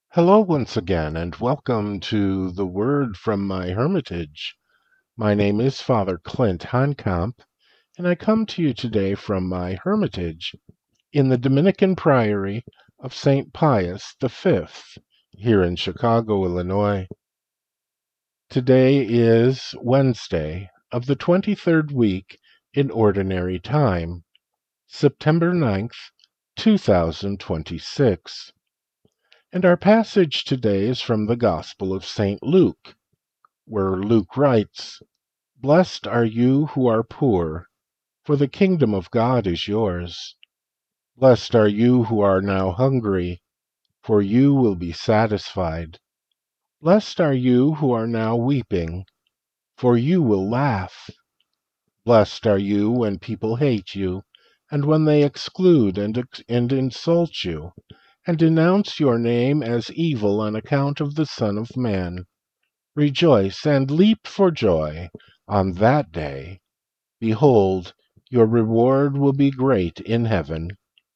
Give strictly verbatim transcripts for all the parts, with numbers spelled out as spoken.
Hello once again, and welcome to the Word from my Hermitage. My name is Father Clint Honkamp, and I come to you today from my Hermitage in the Dominican Priory of Saint Pius the Fifth, here in Chicago, Illinois. Today is Wednesday of the twenty-third week in Ordinary Time, September ninth, two thousand twenty-six. And our passage today is from the Gospel of Saint Luke, where Luke writes, "Blessed are you who are poor, for the kingdom of God is yours. Blessed are you who are now hungry, for you will be satisfied. Blessed are you who are now weeping, for you will laugh. Blessed are you when people hate you, and when they exclude and, ex- and insult you, and denounce your name as evil on account of the Son of Man. Rejoice and leap for joy on that day. Behold, your reward will be great in heaven."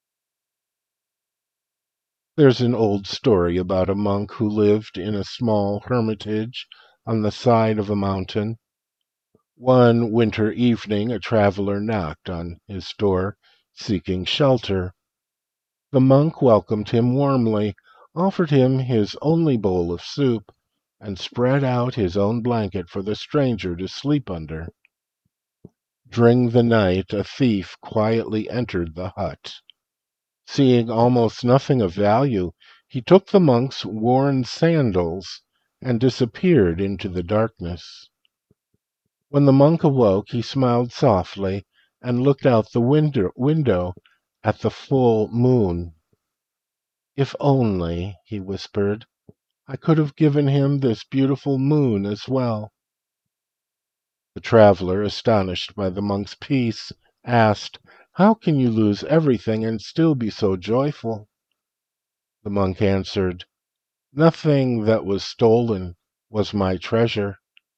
There's an old story about a monk who lived in a small hermitage on the side of a mountain. One winter evening a traveler knocked on his door, seeking shelter. The monk welcomed him warmly, offered him his only bowl of soup, and spread out his own blanket for the stranger to sleep under. During the night a thief quietly entered the hut. Seeing almost nothing of value, he took the monk's worn sandals and disappeared into the darkness. When the monk awoke, he smiled softly and looked out the window, window at the full moon. "If only," he whispered, "I could have given him this beautiful moon as well." The traveler, astonished by the monk's peace, asked, "How can you lose everything and still be so joyful?" The monk answered, "Nothing that was stolen was my treasure."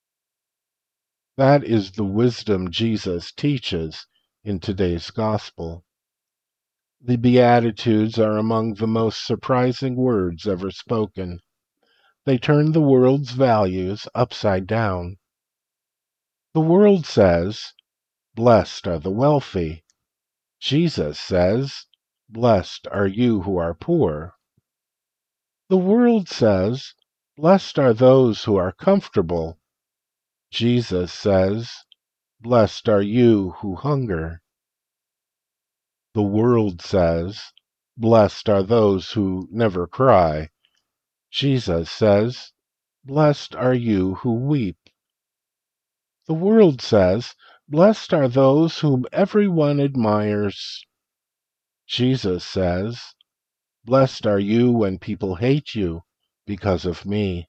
That is the wisdom Jesus teaches in today's gospel. The Beatitudes are among the most surprising words ever spoken. They turn the world's values upside down. The world says, "Blessed are the wealthy." Jesus says, "Blessed are you who are poor." The world says, "Blessed are those who are comfortable." Jesus says, "Blessed are you who hunger." The world says, "Blessed are those who never cry." Jesus says, "Blessed are you who weep." The world says, "Blessed are those whom everyone admires." Jesus says, "Blessed are you when people hate you because of me."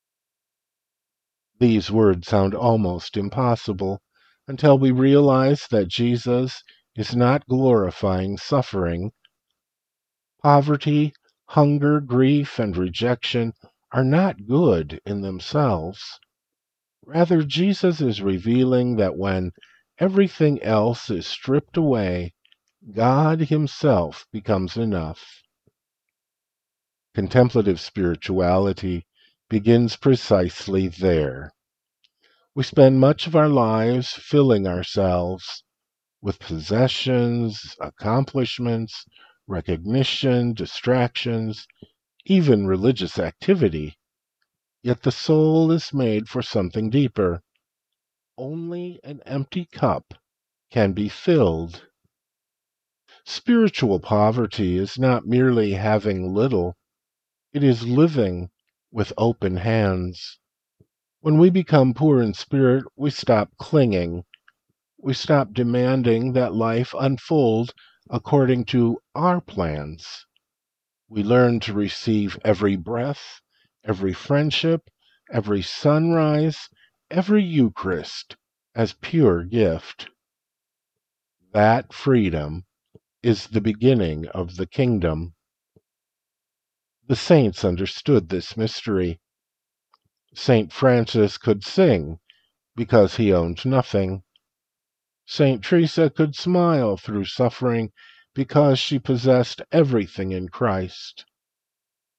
These words sound almost impossible until we realize that Jesus is not glorifying suffering. Poverty, hunger, grief, and rejection are not good in themselves. Rather, Jesus is revealing that when everything else is stripped away, God Himself becomes enough. Contemplative spirituality begins precisely there. We spend much of our lives filling ourselves with possessions, accomplishments, recognition, distractions, even religious activity. Yet the soul is made for something deeper. Only an empty cup can be filled. Spiritual poverty is not merely having little, it is living with open hands. When we become poor in spirit, we stop clinging. We stop demanding that life unfold according to our plans. We learn to receive every breath, every friendship, every sunrise, every Eucharist as pure gift. That freedom is the beginning of the kingdom. The saints understood this mystery. Saint Francis could sing because he owned nothing. Saint Teresa could smile through suffering because she possessed everything in Christ.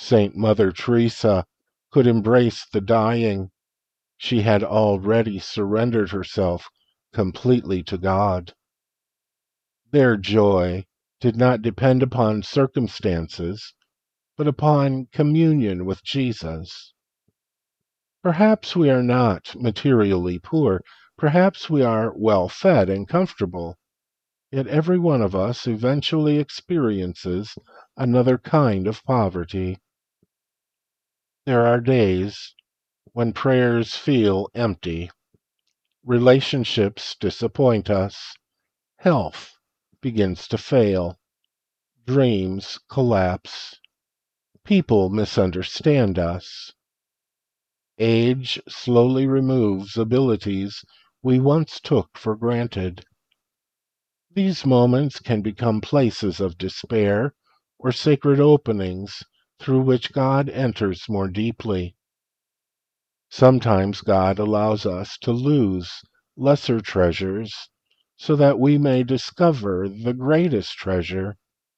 Saint Mother Teresa could embrace the dying. She had already surrendered herself completely to God. Their joy did not depend upon circumstances, but upon communion with Jesus. Perhaps we are not materially poor. Perhaps we are well fed and comfortable. Yet every one of us eventually experiences another kind of poverty. There are days when prayers feel empty, relationships disappoint us, health begins to fail, dreams collapse, people misunderstand us. Age slowly removes abilities we once took for granted. These moments can become places of despair or sacred openings through which God enters more deeply. Sometimes God allows us to lose lesser treasures so that we may discover the greatest treasure.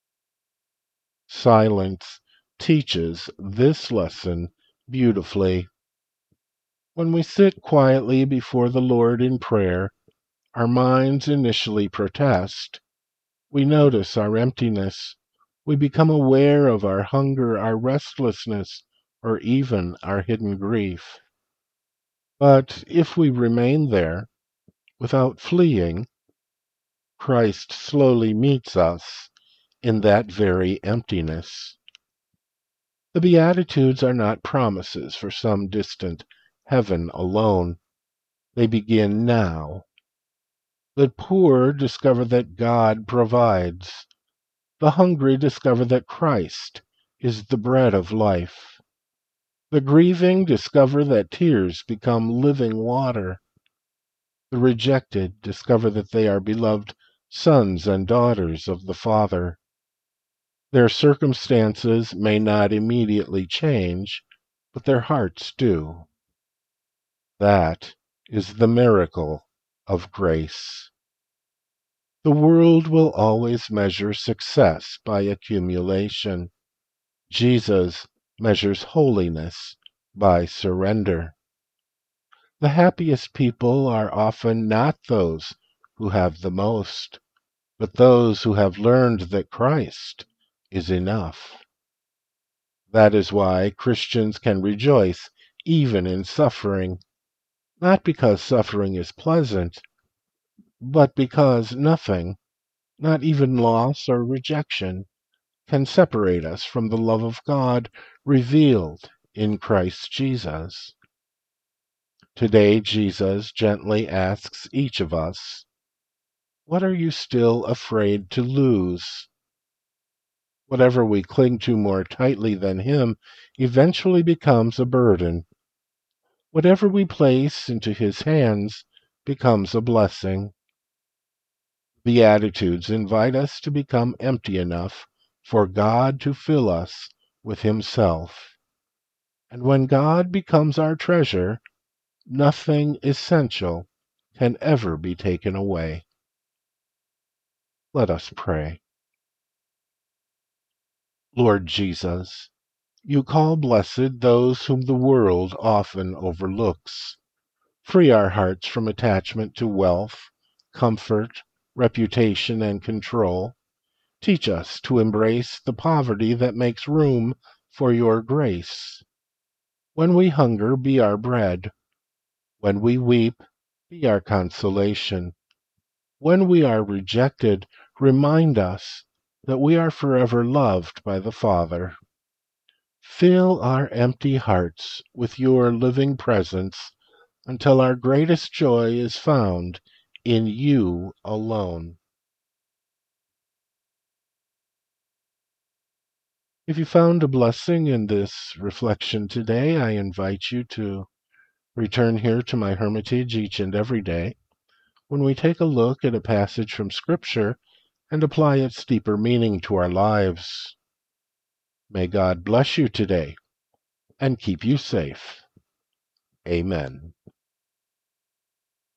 Silence teaches this lesson beautifully. When we sit quietly before the Lord in prayer, our minds initially protest. We notice our emptiness. We become aware of our hunger, our restlessness, or even our hidden grief. But if we remain there, without fleeing, Christ slowly meets us in that very emptiness. The Beatitudes are not promises for some distant heaven alone. They begin now. The poor discover that God provides. The hungry discover that Christ is the bread of life. The grieving discover that tears become living water. The rejected discover that they are beloved sons and daughters of the Father. Their circumstances may not immediately change, but their hearts do. That is the miracle of grace. The world will always measure success by accumulation. Jesus measures holiness by surrender. The happiest people are often not those who have the most, but those who have learned that Christ is enough. That is why Christians can rejoice even in suffering, not because suffering is pleasant, but because nothing, not even loss or rejection, can separate us from the love of God revealed in Christ Jesus. Today, Jesus gently asks each of us, what are you still afraid to lose? Whatever we cling to more tightly than Him eventually becomes a burden. Whatever we place into His hands becomes a blessing. The Beatitudes invite us to become empty enough for God to fill us with Himself. And when God becomes our treasure, nothing essential can ever be taken away. Let us pray. Lord Jesus, you call blessed those whom the world often overlooks. Free our hearts from attachment to wealth, comfort, reputation, and control. Teach us to embrace the poverty that makes room for your grace. When we hunger, be our bread. When we weep, be our consolation. When we are rejected, remind us that we are forever loved by the Father. Fill our empty hearts with your living presence until our greatest joy is found in you alone. If you found a blessing in this reflection today, I invite you to return here to my hermitage each and every day when we take a look at a passage from Scripture and apply its deeper meaning to our lives. May God bless you today and keep you safe. Amen.